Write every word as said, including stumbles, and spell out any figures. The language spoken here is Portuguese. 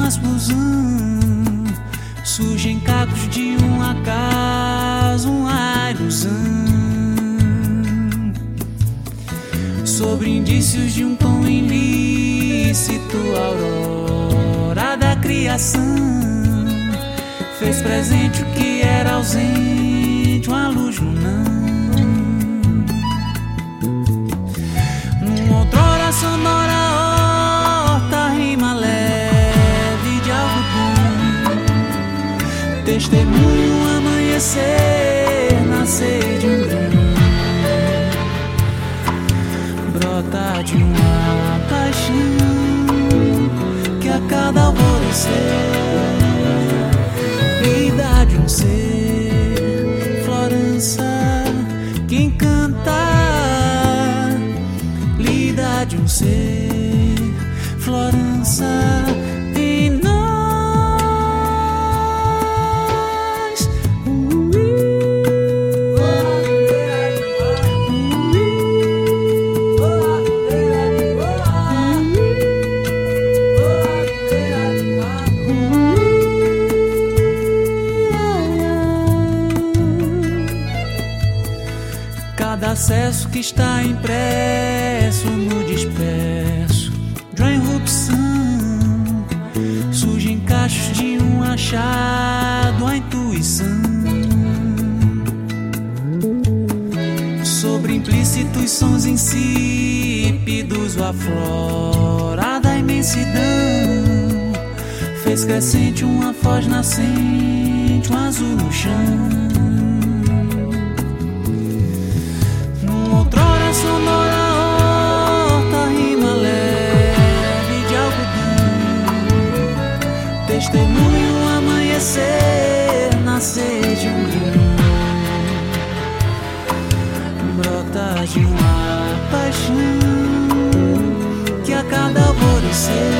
uma explosão, surgem cacos de um acaso, uma ilusão, sobre indícios de um tom ilícito. A aurora da criação fez presente o que era ausente, uma luz lunã. Numa outrora sonora horta, rima leve de algodão, testemunho um amanhecer, nascer de um grão, brota de uma paixão que a cada alvorecer lida de um ser, Florança que encanta, lida de um ser, Florança em nós. Cada acesso que está impresso no disperso de uma irrupção, surgem cachos de um achado, a intuição, sobre implícitos sons insípidos, o aflora da imensidão fez crescente uma foz nascente, um azul no chão. Sonora horta, rima leve de algodão, testemunho um amanhecer, nascer de um grão, brota de uma paixão que a cada alvorecer